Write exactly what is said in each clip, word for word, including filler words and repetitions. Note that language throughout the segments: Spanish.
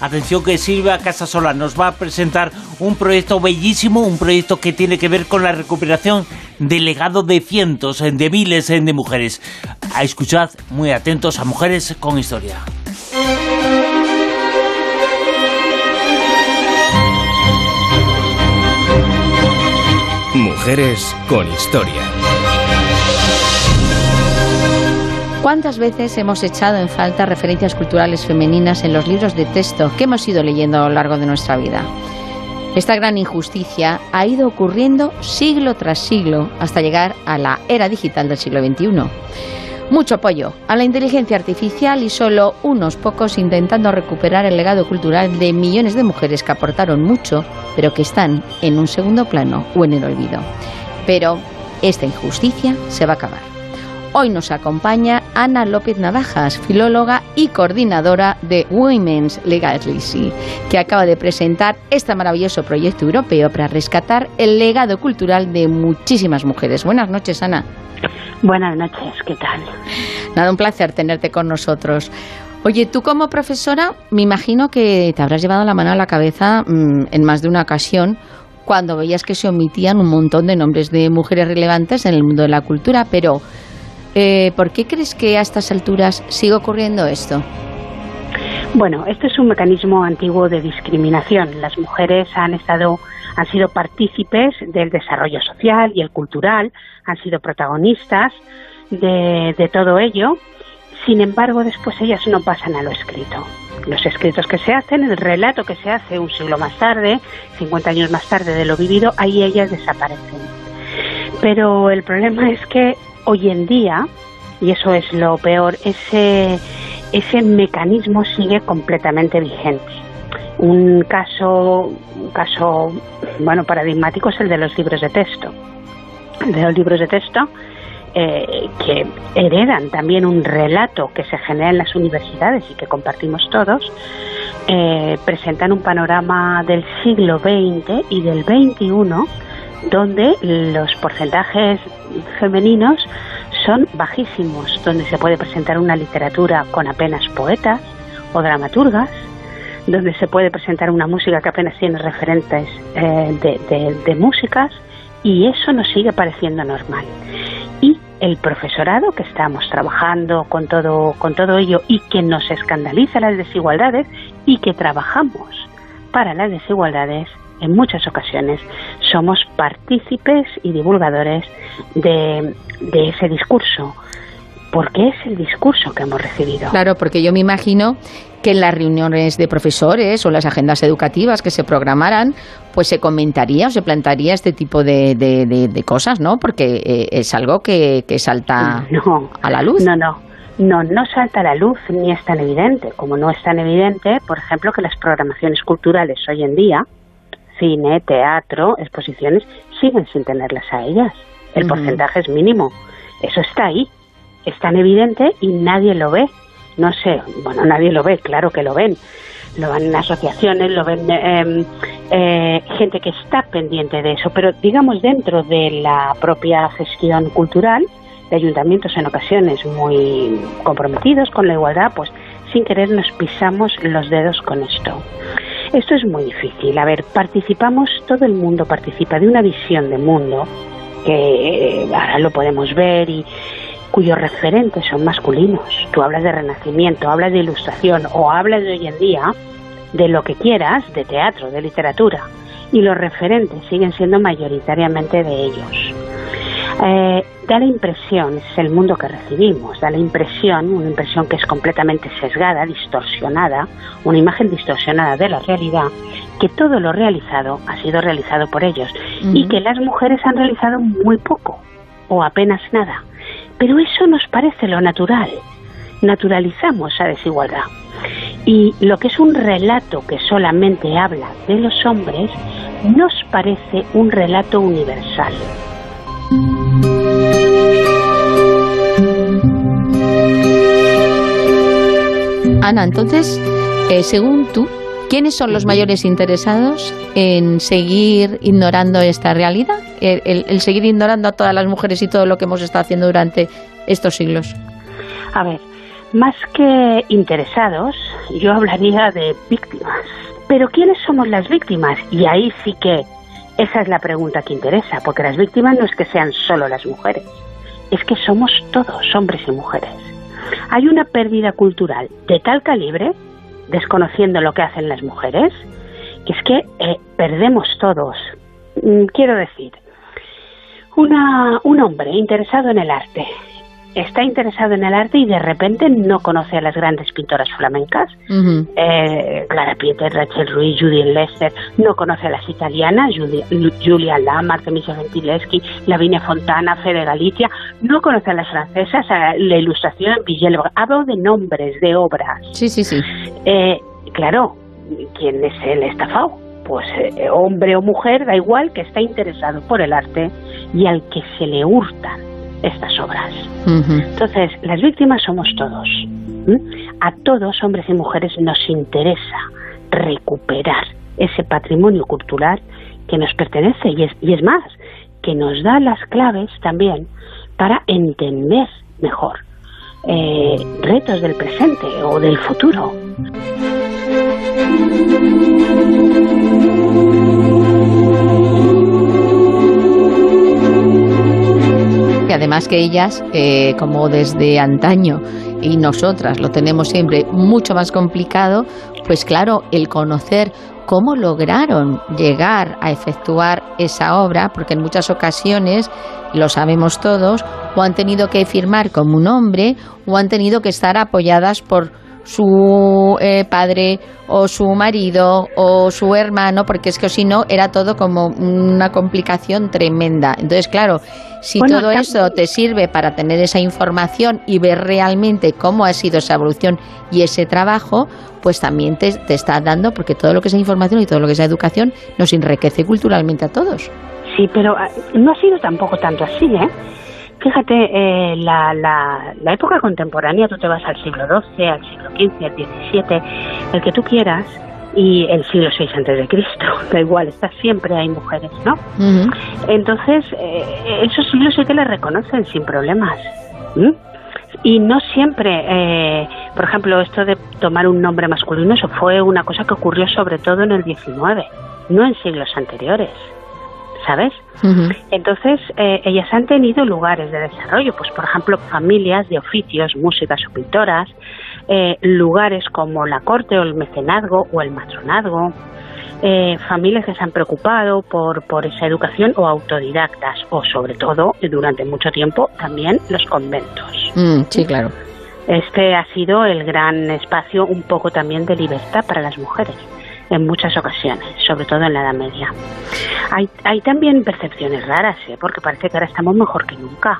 Atención que Silvia Casasola nos va a presentar un proyecto bellísimo, un proyecto que tiene que ver con la recuperación del legado de cientos, de miles de mujeres. A escuchad muy atentos a Mujeres con Historia. Mujeres con Historia. ¿Cuántas veces hemos echado en falta referencias culturales femeninas en los libros de texto que hemos ido leyendo a lo largo de nuestra vida? Esta gran injusticia ha ido ocurriendo siglo tras siglo hasta llegar a la era digital del siglo veintiuno. Mucho apoyo a la inteligencia artificial y solo unos pocos intentando recuperar el legado cultural de millones de mujeres que aportaron mucho, pero que están en un segundo plano o en el olvido. Pero esta injusticia se va a acabar. Hoy nos acompaña Ana López Navajas, filóloga y coordinadora de Women's Legacy, que acaba de presentar este maravilloso proyecto europeo para rescatar el legado cultural de muchísimas mujeres. Buenas noches, Ana. Buenas noches, ¿qué tal? Nada, un placer tenerte con nosotros. Oye, tú como profesora, me imagino que te habrás llevado la mano a la cabeza mmm, en más de una ocasión cuando veías que se omitían un montón de nombres de mujeres relevantes en el mundo de la cultura, pero Eh, ¿por qué crees que a estas alturas sigue ocurriendo esto? Bueno, esto es un mecanismo antiguo de discriminación. Las mujeres han estado, han sido partícipes del desarrollo social y el cultural, han sido protagonistas de, de todo ello. Sin embargo, después ellas no pasan a lo escrito. Los escritos que se hacen, el relato que se hace un siglo más tarde, cincuenta años más tarde de lo vivido, ahí ellas desaparecen. Pero el problema es que hoy en día, y eso es lo peor, ese, ese mecanismo sigue completamente vigente. Un caso, un caso, bueno, paradigmático es el de los libros de texto. El de los libros de texto eh, que heredan también un relato que se genera en las universidades y que compartimos todos, eh, presentan un panorama del siglo veinte y del veintiuno donde los porcentajes femeninos son bajísimos, donde se puede presentar una literatura con apenas poetas o dramaturgas, donde se puede presentar una música que apenas tiene referentes eh, de, de, de músicas, y eso nos sigue pareciendo normal. Y el profesorado que estamos trabajando con todo, con todo ello y que nos escandaliza las desigualdades y que trabajamos para las desigualdades, en muchas ocasiones somos partícipes y divulgadores de, de ese discurso, porque es el discurso que hemos recibido. Claro, porque yo me imagino que en las reuniones de profesores o las agendas educativas que se programaran, pues se comentaría o se plantearía este tipo de, de, de, de cosas, ¿no? Porque eh, es algo que, que salta no, a la luz. No, no. No, no salta a la luz ni es tan evidente, como no es tan evidente, por ejemplo, que las programaciones culturales hoy en día, cine, teatro, exposiciones, siguen sin tenerlas a ellas. El uh-huh. porcentaje es mínimo. Eso está ahí. Es tan evidente y nadie lo ve. No sé, bueno, nadie lo ve, claro que lo ven. Lo ven en asociaciones, lo ven eh, eh, gente que está pendiente de eso. Pero digamos, dentro de la propia gestión cultural, de ayuntamientos en ocasiones muy comprometidos con la igualdad, pues sin querer nos pisamos los dedos con esto. Esto es muy difícil. A ver, participamos, todo el mundo participa de una visión de mundo que ahora lo podemos ver y cuyos referentes son masculinos. Tú hablas de Renacimiento, hablas de Ilustración o hablas de hoy en día, de lo que quieras, de teatro, de literatura, y los referentes siguen siendo mayoritariamente de ellos. Eh, da la impresión, es el mundo que recibimos, da la impresión, una impresión que es completamente sesgada, distorsionada, una imagen distorsionada de la realidad, que todo lo realizado ha sido realizado por ellos uh-huh. y que las mujeres han realizado muy poco o apenas nada. Pero eso nos parece lo natural, naturalizamos esa desigualdad. Y lo que es un relato que solamente habla de los hombres, nos parece un relato universal. Ana, entonces, eh, según tú, ¿quiénes son los mayores interesados en seguir ignorando esta realidad? El, el, el seguir ignorando a todas las mujeres y todo lo que hemos estado haciendo durante estos siglos. A ver, Más que interesados, yo hablaría de víctimas. Pero ¿quiénes somos las víctimas? Y ahí sí que esa es la pregunta que interesa, porque las víctimas no es que sean solo las mujeres, es que somos todos, hombres y mujeres. Hay una pérdida cultural de tal calibre, desconociendo lo que hacen las mujeres, que es que eh, perdemos todos. Mm, quiero decir, una, un hombre interesado en el arte, está interesado en el arte y de repente no conoce a las grandes pintoras flamencas, uh-huh. eh, Clara Pieter, Rachel Ruiz, Judith Lester, no conoce a las italianas, Julia, Julia Lam, Artemisia Gentileschi, Lavinia Fontana, Fede Galizia, no conoce a las francesas, a la ilustración, Vigée Lebrun. Hablo de nombres, de obras. Sí, sí, sí. Eh, claro, ¿quién es el estafado? Pues eh, hombre o mujer, da igual, que está interesado por el arte y al que se le hurtan estas obras. Uh-huh. Entonces, las víctimas somos todos. ¿Mm? A todos, hombres y mujeres, nos interesa recuperar ese patrimonio cultural que nos pertenece y es, y es más, que nos da las claves también para entender mejor eh, retos del presente o del futuro. Además que ellas, eh, como desde antaño y nosotras lo tenemos siempre mucho más complicado, pues claro, el conocer cómo lograron llegar a efectuar esa obra, porque en muchas ocasiones, lo sabemos todos, o han tenido que firmar como un hombre o han tenido que estar apoyadas por su eh, padre o su marido o su hermano, porque es que si no era todo como una complicación tremenda. Entonces, claro, si bueno, todo eso te sirve para tener esa información y ver realmente cómo ha sido esa evolución y ese trabajo, pues también te, te está dando, porque todo lo que es información y todo lo que es educación nos enriquece culturalmente a todos. Sí, pero no ha sido tampoco tanto así, ¿eh? Fíjate, eh, la, la, la época contemporánea, tú te vas al siglo doce, al siglo quince, al diecisiete, el que tú quieras, y el siglo seis antes de Cristo, da igual, está siempre hay mujeres, ¿no? Uh-huh. Entonces, eh, esos siglos sí que les reconocen sin problemas. ¿Mm? Y no siempre, eh, por ejemplo, esto de tomar un nombre masculino, eso fue una cosa que ocurrió sobre todo en el diecinueve, no en siglos anteriores. ¿Sabes? Uh-huh. Entonces, eh, ellas han tenido lugares de desarrollo, pues por ejemplo, familias de oficios, músicas o pintoras, eh, lugares como la corte o el mecenazgo o el matronazgo, eh, familias que se han preocupado por, por esa educación o autodidactas, o sobre todo, durante mucho tiempo, también los conventos. Mm, sí, claro. Este ha sido el gran espacio un poco también de libertad para las mujeres. En muchas ocasiones, sobre todo en la Edad Media. Hay, hay también percepciones raras, ¿eh? Porque parece que ahora estamos mejor que nunca.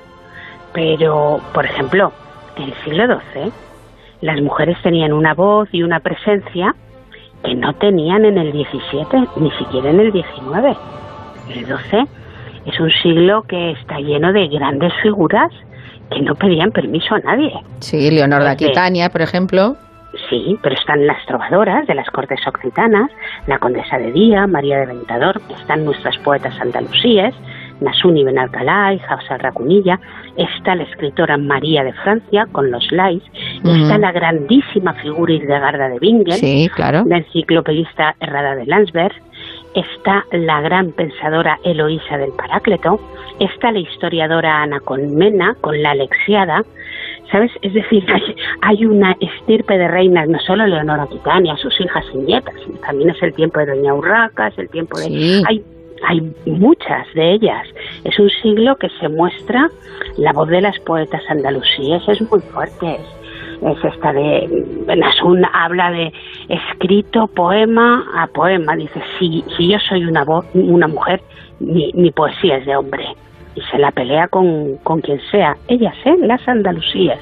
Pero, por ejemplo, en el siglo doce, las mujeres tenían una voz y una presencia que no tenían en el diecisiete, ni siquiera en el diecinueve. El doce es un siglo que está lleno de grandes figuras que no pedían permiso a nadie. Sí, Leonor de Aquitania, por ejemplo. Sí, pero están las trovadoras de las cortes occitanas, la condesa de Día, María de Ventador, están nuestras poetas andalusíes, Nasuni Benalcalá y Hafsa Racunilla, está la escritora María de Francia con los Lais, uh-huh. está la grandísima figura Hildegarda de Bingen, sí, claro. la enciclopedista Herrada de Landsberg, está la gran pensadora Eloísa del Paráclito, está la historiadora Ana Colmena con la Alexiada, ¿sabes? Es decir, hay, hay una estirpe de reinas, no solo Leonor Aquitania, sus hijas y nietas, también es el tiempo de Doña Urraca, es el tiempo de... Sí. Hay, hay muchas de ellas. Es un siglo que se muestra la voz de las poetas andalusíes, es muy fuerte. Es, es esta de... Nasun habla de escrito poema a poema. Dice, si, si yo soy una, voz, una mujer, mi, mi poesía es de hombre. Y se la pelea con, con quien sea. Ellas, ¿eh? Las andalusías.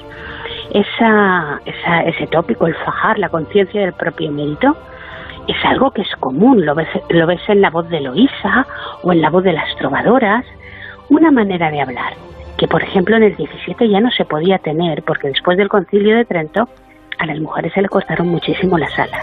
Esa, esa, ese tópico, el fajar, la conciencia del propio mérito, es algo que es común. Lo ves, lo ves en la voz de Eloísa o en la voz de las trovadoras. Una manera de hablar que, por ejemplo, en el diecisiete ya no se podía tener, porque después del Concilio de Trento a las mujeres se le cortaron muchísimo las alas.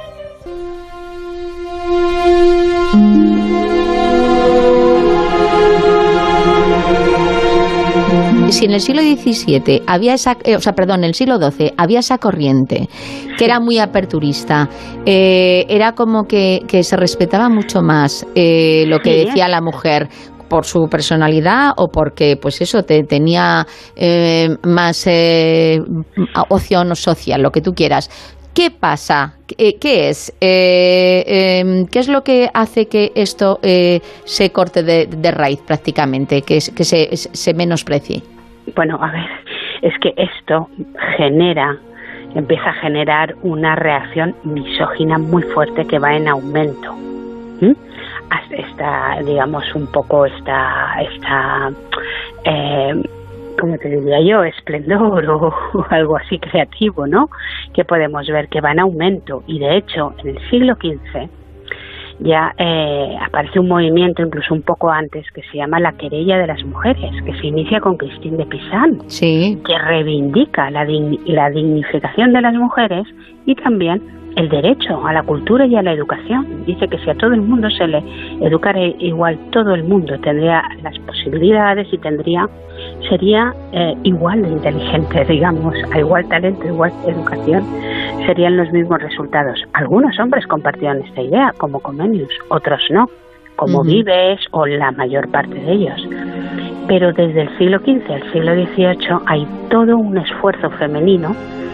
si en el siglo diecisiete había esa, eh, o sea, perdón, en el siglo doce había esa corriente que era muy aperturista, eh, era como que, que se respetaba mucho más eh, lo que Sí. decía la mujer por su personalidad o porque, pues eso, te, tenía eh, más eh, opción social, lo que tú quieras. ¿Qué pasa? ¿Qué, qué es? Eh, eh, ¿Qué es lo que hace que esto eh, se corte de, de raíz prácticamente, que, que se, se menosprecie? Bueno, a ver, es que esto genera, empieza a generar una reacción misógina muy fuerte que va en aumento. ¿Mm? Hasta esta, digamos, un poco esta, esta eh, ¿cómo te diría yo? Esplendor o, o algo así creativo, ¿no? Que podemos ver que va en aumento. Y de hecho, en el siglo quince ya eh, aparece un movimiento, incluso un poco antes, que se llama la querella de las mujeres, que se inicia con Christine de Pizan, sí, que reivindica la, dign- la dignificación de las mujeres y también el derecho a la cultura y a la educación. Dice que si a todo el mundo se le educara igual, todo el mundo tendría las posibilidades y tendría sería eh, igual de inteligente, digamos, a igual talento, igual educación, serían los mismos resultados. Algunos hombres compartían esta idea, como Comenius, otros no, como uh-huh. Vives o la mayor parte de ellos. Pero desde el siglo quince al siglo dieciocho hay todo un esfuerzo femenino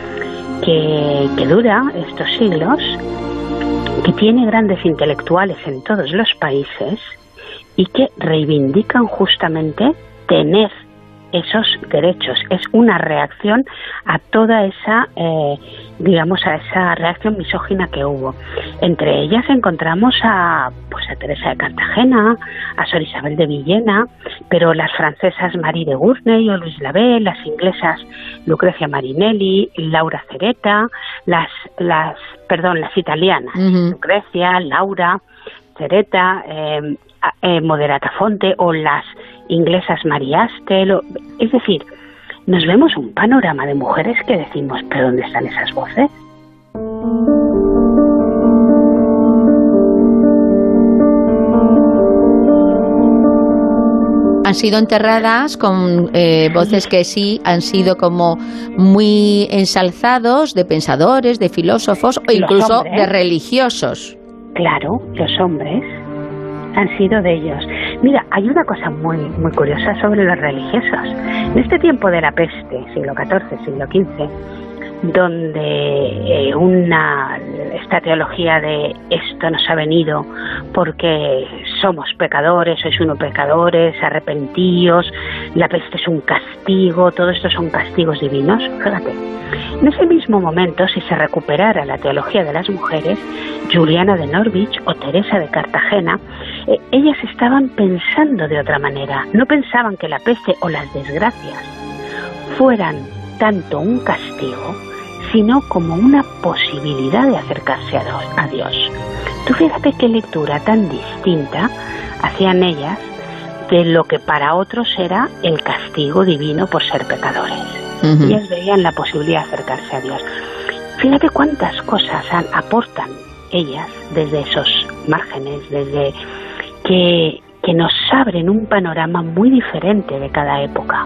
que, que dura estos siglos, que tiene grandes intelectuales en todos los países y que reivindican justamente tener esos derechos. Es una reacción a toda esa, eh, digamos, a esa reacción misógina que hubo. Entre ellas encontramos a, pues a Teresa de Cartagena, a Sor Isabel de Villena, pero las francesas Marie de Gournay o Louise Labelle, las inglesas Lucrecia Marinelli, Laura Cereta, las, las, perdón, las italianas, uh-huh. Lucrecia, Laura Cereta, eh, eh, Moderata Fonte o las inglesas María Astel, es decir, nos vemos un panorama de mujeres que decimos, ¿pero dónde están esas voces? Han sido enterradas con eh, voces que sí han sido como muy ensalzados de pensadores, de filósofos o incluso hombres, de religiosos. Claro, los hombres han sido de ellos. Mira, hay una cosa muy muy curiosa sobre los religiosos. En este tiempo de la peste, siglo catorce, siglo quince, donde eh, una esta teología de esto nos ha venido porque somos pecadores, sois unos pecadores, arrepentíos, la peste es un castigo, todo esto son castigos divinos. Fíjate, en ese mismo momento, si se recuperara la teología de las mujeres, Juliana de Norwich o Teresa de Cartagena, eh, ellas estaban pensando de otra manera. No pensaban que la peste o las desgracias fueran tanto un castigo, sino como una posibilidad de acercarse a Dios. Tú fíjate qué lectura tan distinta hacían ellas de lo que para otros era el castigo divino por ser pecadores. Uh-huh. Ellas veían la posibilidad de acercarse a Dios. Fíjate cuántas cosas han, aportan ellas desde esos márgenes, desde que, que nos abren un panorama muy diferente de cada época.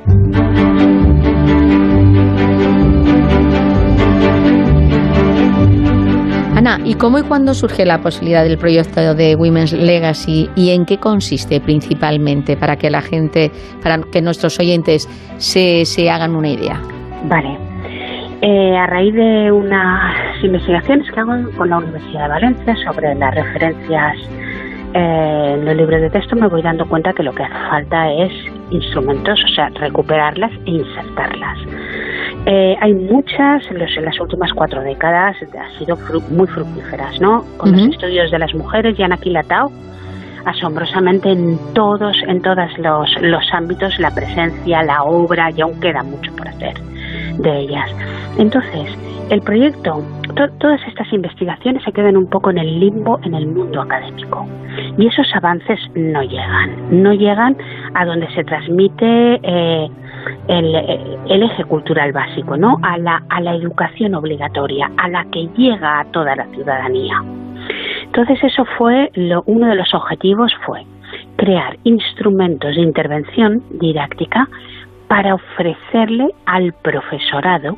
Ana, ¿y cómo y cuándo surge la posibilidad del proyecto de Women's Legacy y en qué consiste principalmente para que la gente, para que nuestros oyentes se, se hagan una idea? Vale. Eh, a raíz de unas investigaciones que hago con la Universidad de Valencia sobre las referencias eh, en los libros de texto, me voy dando cuenta que lo que hace falta es instrumentos, o sea, recuperarlas e insertarlas. Eh, hay muchas, los, en las últimas cuatro décadas han sido fru- muy fructíferas, ¿no? Con uh-huh. los estudios de las mujeres ya han aquilatado asombrosamente en todos, en todos los, los ámbitos, la presencia, la obra, y aún queda mucho por hacer de ellas. Entonces, el proyecto, to- todas estas investigaciones se quedan un poco en el limbo en el mundo académico. Y esos avances no llegan, no llegan a donde se transmite eh, el, el eje cultural básico, ¿no? A la, a la educación obligatoria, a la que llega a toda la ciudadanía. Entonces eso fue, lo, uno de los objetivos fue crear instrumentos de intervención didáctica para ofrecerle al profesorado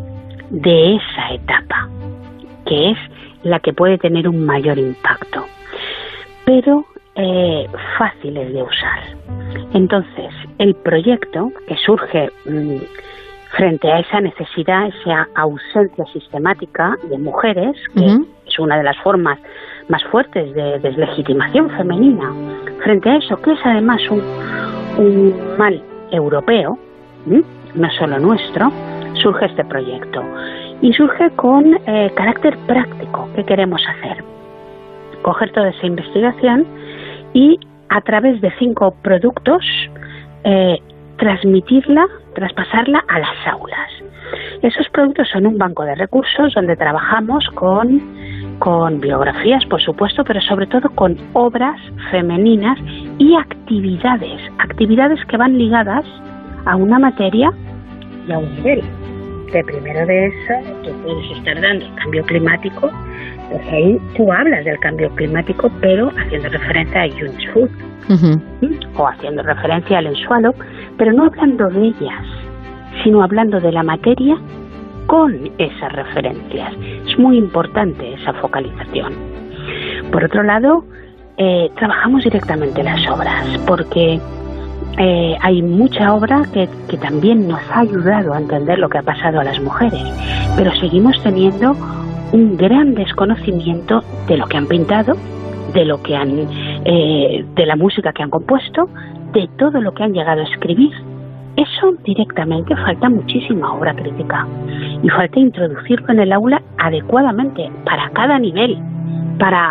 de esa etapa, que es la que puede tener un mayor impacto, pero eh, fáciles de usar. Entonces, el proyecto que surge mmm, frente a esa necesidad, esa ausencia sistemática de mujeres, que uh-huh. es una de las formas más fuertes de deslegitimación femenina, frente a eso, que es además un, un mal europeo, ¿sí? No solo nuestro, surge este proyecto. Y surge con eh, carácter práctico. ¿Qué queremos hacer? Coger toda esa investigación y a través de cinco productos eh, transmitirla, traspasarla a las aulas. Esos productos son un banco de recursos donde trabajamos con, con biografías, por supuesto, pero sobre todo con obras femeninas y actividades, actividades que van ligadas a una materia y a un nivel. De primero de eso, tú puedes estar dando el cambio climático, pues ahí tú hablas del cambio climático, pero haciendo referencia a UNICEF, uh-huh. o haciendo referencia al Ensualo, pero no hablando de ellas, sino hablando de la materia con esas referencias. Es muy importante esa focalización. Por otro lado, eh, trabajamos directamente las obras, porque Eh, hay mucha obra que, que también nos ha ayudado a entender lo que ha pasado a las mujeres, pero seguimos teniendo un gran desconocimiento de lo que han pintado, de lo que han, eh, de la música que han compuesto, de todo lo que han llegado a escribir. Eso directamente falta muchísima obra crítica y falta introducirlo en el aula adecuadamente para cada nivel, para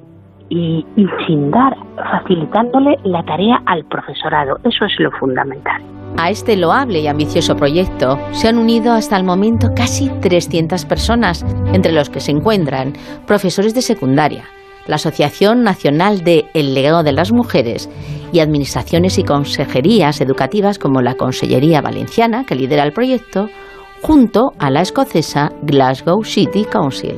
y, y sin dar, facilitándole la tarea al profesorado. Eso es lo fundamental. A este loable y ambicioso proyecto se han unido hasta el momento casi trescientas personas, entre los que se encuentran profesores de secundaria, la Asociación Nacional de El Legado de las Mujeres y administraciones y consejerías educativas como la Consellería Valenciana, que lidera el proyecto, junto a la escocesa Glasgow City Council.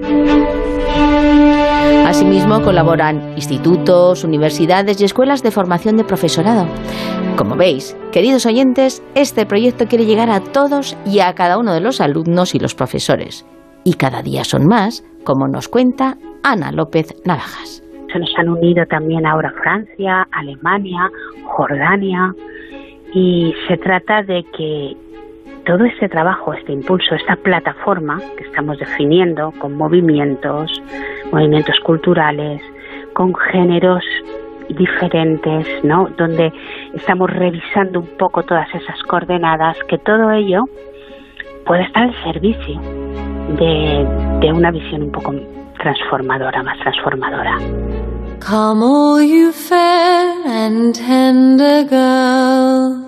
Asimismo, colaboran institutos, universidades y escuelas de formación de profesorado. Como veis, queridos oyentes, este proyecto quiere llegar a todos y a cada uno de los alumnos y los profesores. Y cada día son más, como nos cuenta Ana López Navajas. Se nos han unido también ahora Francia, Alemania, Jordania, y se trata de que todo este trabajo, este impulso, esta plataforma que estamos definiendo con movimientos, movimientos culturales, con géneros diferentes, ¿no? Donde estamos revisando un poco todas esas coordenadas, que todo ello puede estar al servicio de, de una visión un poco transformadora, más transformadora. Come all you fair and tender girls.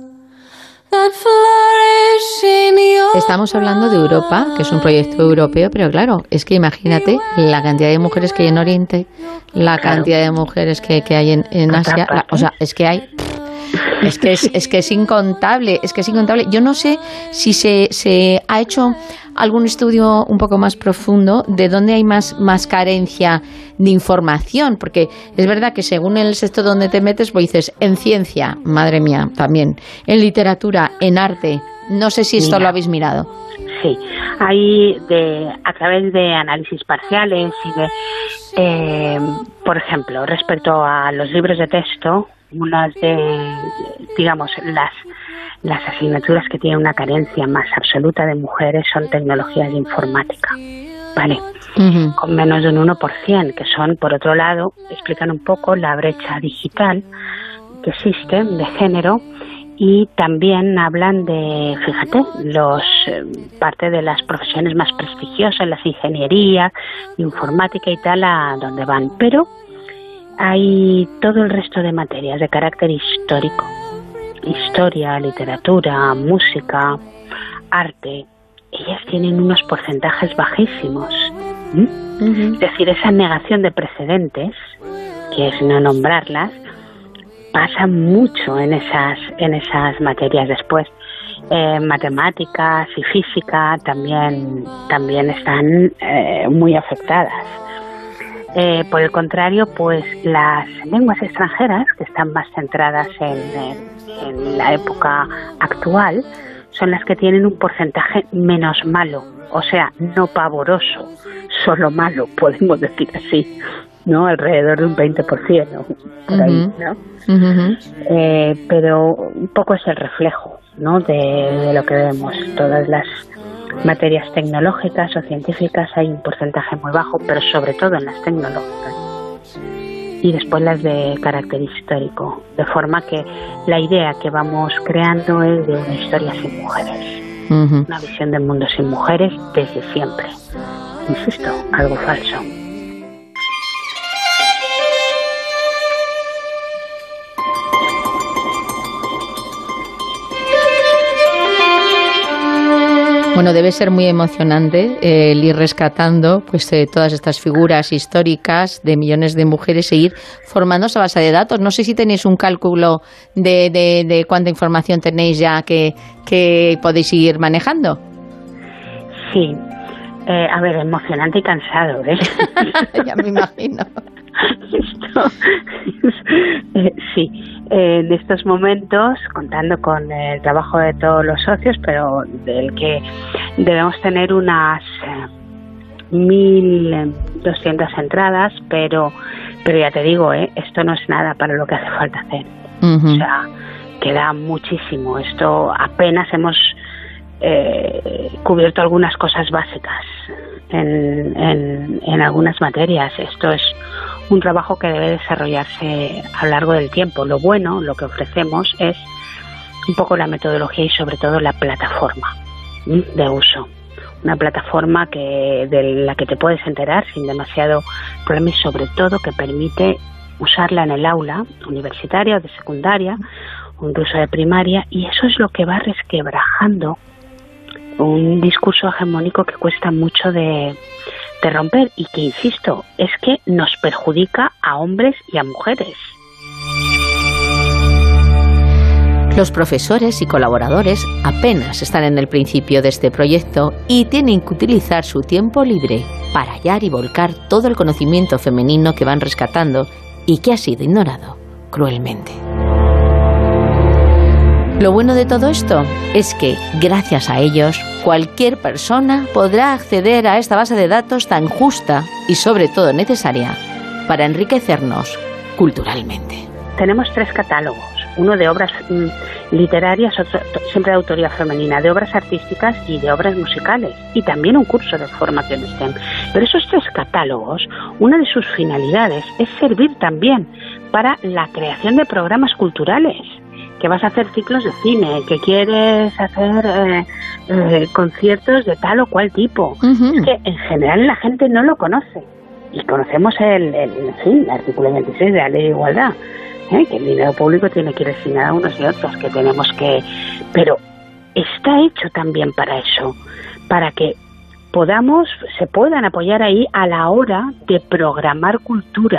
Estamos hablando de Europa, que es un proyecto europeo, pero claro, es que imagínate la cantidad de mujeres que hay en Oriente, la claro. cantidad de mujeres que, que hay en, en Asia, la, o sea, es que hay... Es que es, es que es incontable, es que es incontable. Yo no sé si se, se ha hecho algún estudio un poco más profundo de dónde hay más, más carencia de información, porque es verdad que según el sector donde te metes, pues dices, en ciencia, madre mía, también, en literatura, en arte, no sé si esto Mira, lo habéis mirado. Sí, hay de, a través de análisis parciales y de, eh, por ejemplo, respecto a los libros de texto, unas de, digamos, las las asignaturas que tienen una carencia más absoluta de mujeres son tecnologías de informática, ¿vale? Uh-huh. Con menos de un uno por ciento, que son, por otro lado, explican un poco la brecha digital que existe de género, y también hablan de, fíjate, los eh, parte de las profesiones más prestigiosas, las ingenierías, informática y tal, a donde van, pero hay todo el resto de materias de carácter histórico, historia, literatura, música, arte. Ellas tienen unos porcentajes bajísimos. ¿Mm? Uh-huh. Es decir, esa negación de precedentes, que es no nombrarlas, pasa mucho en esas en esas materias después. Eh, matemáticas y física también también están eh, muy afectadas. Eh, por el contrario, pues las lenguas extranjeras, que están más centradas en, en, en la época actual, son las que tienen un porcentaje menos malo, o sea, no pavoroso, solo malo, podemos decir así, ¿no? Alrededor de un veinte por ciento, por ahí, ¿no? Uh-huh. Eh, pero un poco es el reflejo, ¿no? De, de lo que vemos. Todas las materias tecnológicas o científicas hay un porcentaje muy bajo, pero sobre todo en las tecnológicas. Y después las de carácter histórico, de forma que la idea que vamos creando es de una historia sin mujeres, uh-huh. Una visión del mundo sin mujeres desde siempre. Insisto, algo falso. Bueno, debe ser muy emocionante eh, el ir rescatando pues eh, todas estas figuras históricas de millones de mujeres e ir formando esa base de datos. No sé si tenéis un cálculo de, de, de cuánta información tenéis ya que, que podéis ir manejando. Sí, eh, a ver, emocionante y cansado, ¿eh? Ya me imagino. Esto, eh, sí, eh, en estos momentos, contando con el trabajo de todos los socios, pero del que debemos tener unas eh, mil doscientas entradas, pero pero ya te digo, eh, esto no es nada para lo que hace falta hacer. Uh-huh. O sea, queda muchísimo. Esto apenas hemos eh, cubierto algunas cosas básicas en, en, en algunas materias. Esto es un trabajo que debe desarrollarse a lo largo del tiempo. Lo bueno, lo que ofrecemos es un poco la metodología y sobre todo la plataforma de uso. Una plataforma que de la que te puedes enterar sin demasiado problema y sobre todo que permite usarla en el aula universitaria o de secundaria o incluso de primaria, y eso es lo que va resquebrajando un discurso hegemónico que cuesta mucho de de romper y que, insisto, es que nos perjudica a hombres y a mujeres. Los profesores y colaboradores apenas están en el principio de este proyecto y tienen que utilizar su tiempo libre para hallar y volcar todo el conocimiento femenino que van rescatando y que ha sido ignorado cruelmente. Lo bueno de todo esto es que, gracias a ellos, cualquier persona podrá acceder a esta base de datos tan justa y, sobre todo, necesaria para enriquecernos culturalmente. Tenemos tres catálogos, uno de obras mm, literarias, otro siempre de autoría femenina, de obras artísticas y de obras musicales, y también un curso de formación STEM. Pero esos tres catálogos, una de sus finalidades es servir también para la creación de programas culturales. Que vas a hacer ciclos de cine, que quieres hacer eh, eh, conciertos de tal o cual tipo. Uh-huh. Es que en general la gente no lo conoce. Y conocemos el, el, en fin, el artículo veintiséis de la Ley de Igualdad, ¿eh? Que el dinero público tiene que ir destinado a unos y otros, que tenemos que... Pero está hecho también para eso, para que podamos, se puedan apoyar ahí a la hora de programar cultura.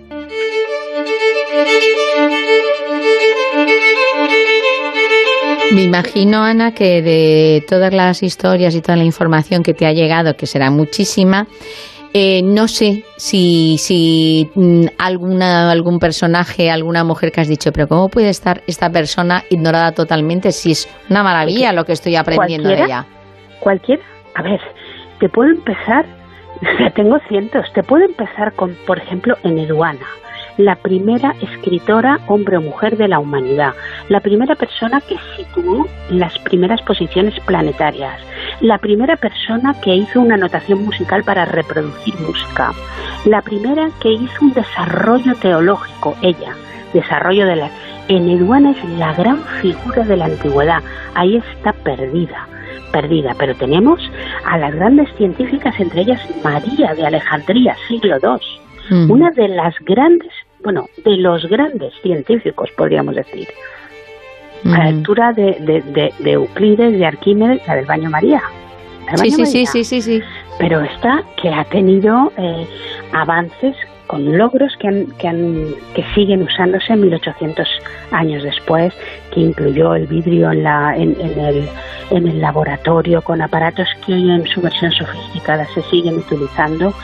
Me imagino, Ana, que de todas las historias y toda la información que te ha llegado, que será muchísima, eh, no sé si, si alguna, algún personaje, alguna mujer que has dicho, pero ¿cómo puede estar esta persona ignorada totalmente? Si es una maravilla lo que estoy aprendiendo de ella. Cualquiera. A ver, te puedo empezar, tengo cientos, te puedo empezar con, por ejemplo, en Eduana. La primera escritora, hombre o mujer de la humanidad, la primera persona que situó las primeras posiciones planetarias, la primera persona que hizo una notación musical para reproducir música, la primera que hizo un desarrollo teológico, ella, desarrollo de la... En Eduana es la gran figura de la antigüedad, ahí está perdida, perdida, pero tenemos a las grandes científicas, entre ellas María de Alejandría, siglo segundo, mm. una de las grandes, bueno, de los grandes científicos, podríamos decir, mm. a la altura de, de, de, de Euclides, de Arquímedes, la del baño María. Baño sí, sí, María. sí, sí, sí, sí. Pero esta que ha tenido eh, avances con logros que han, que han que siguen usándose mil ochocientos años después, que incluyó el vidrio en la en, en el en el laboratorio con aparatos que hoy en su versión sofisticada se siguen utilizando.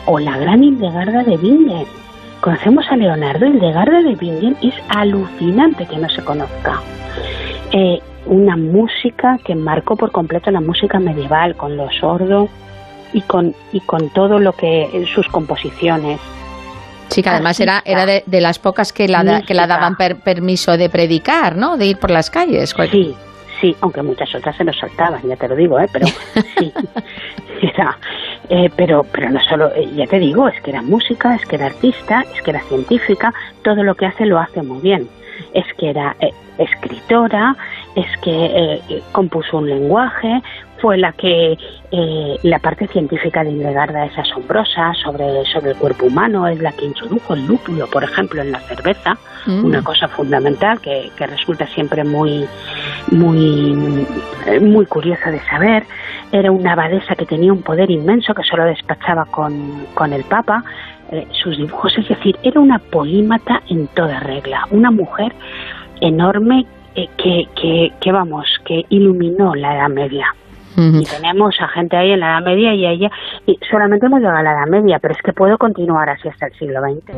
o la gran Hildegarda de Bingen. Conocemos a Leonardo. Hildegarda de Bingen es alucinante que no se conozca. Eh, una música que marcó por completo la música medieval, con lo sordo y con, y con todo lo que sus composiciones. Sí, que además era, era de, de las pocas que la, da, que la daban per, permiso de predicar, ¿no? De ir por las calles. Sí, sí, aunque muchas otras se nos saltaban, ya te lo digo, ¿eh? Pero sí, era, eh, pero, pero no solo, eh, ya te digo, es que era música, es que era artista, es que era científica, todo lo que hace lo hace muy bien. Es que era eh, escritora, es que eh, compuso un lenguaje, fue la que eh, la parte científica de Hildegarda es asombrosa sobre, sobre el cuerpo humano, es la que introdujo el lúpulo, por ejemplo, en la cerveza, mm. una cosa fundamental que, que resulta siempre muy, muy, muy curiosa de saber. Era una abadesa que tenía un poder inmenso, que solo despachaba con, con el Papa. Eh, sus dibujos, es decir, era una polímata en toda regla, una mujer enorme eh, que, que, que, vamos, que iluminó la Edad Media. Uh-huh. Y tenemos a gente ahí en la Edad Media y ella, y solamente hemos llegado a la Edad Media, pero es que puedo continuar así hasta el siglo veinte.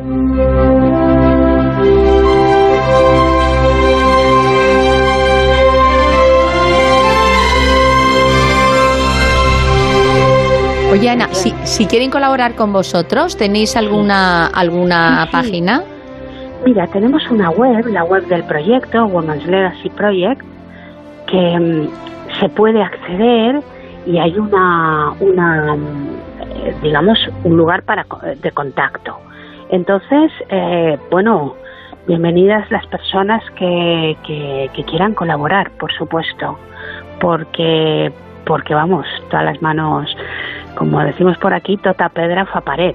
Oye, Ana, si, si quieren colaborar con vosotros, ¿tenéis alguna alguna sí, sí. página? Mira, tenemos una web, la web del proyecto, Women's Legacy Project, que um, se puede acceder y hay una, una eh, digamos, un lugar para de contacto. Entonces, eh, bueno, bienvenidas las personas que, que, que quieran colaborar, por supuesto, porque, porque vamos, todas las manos... Como decimos por aquí, tota pedra fa pared.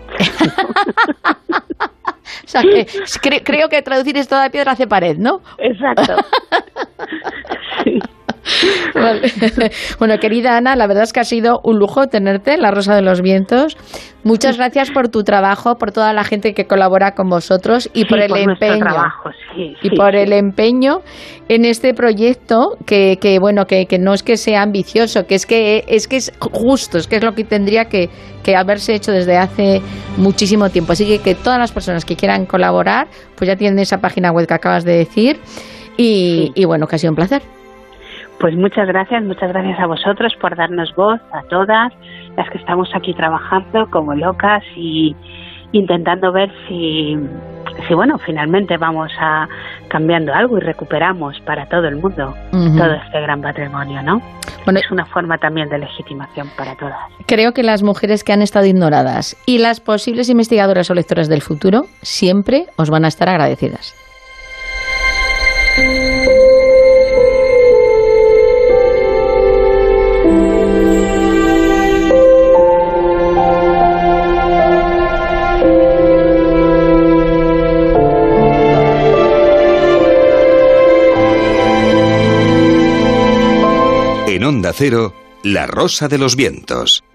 O sea, que cre- creo que traducir es toda piedra hace pared, ¿no? Exacto. Sí. Vale. Bueno, querida Ana, la verdad es que ha sido un lujo tenerte en La Rosa de los Vientos. Muchas gracias por tu trabajo, por toda la gente que colabora con vosotros y sí, por el por empeño trabajo, sí, y sí, por sí. el empeño en este proyecto que, que bueno que, que no es que sea ambicioso, que es que es que es justo, es que es lo que tendría que, que haberse hecho desde hace muchísimo tiempo. Así que que todas las personas que quieran colaborar, pues ya tienen esa página web que acabas de decir y, sí. y bueno, que ha sido un placer. Pues muchas gracias, muchas gracias a vosotros por darnos voz, a todas las que estamos aquí trabajando como locas y intentando ver si, si bueno, finalmente vamos a cambiando algo y recuperamos para todo el mundo uh-huh. todo este gran patrimonio, ¿no? Bueno, es una forma también de legitimación para todas. Creo que las mujeres que han estado ignoradas y las posibles investigadoras o lectoras del futuro siempre os van a estar agradecidas. En Onda Cero, La Rosa de los Vientos.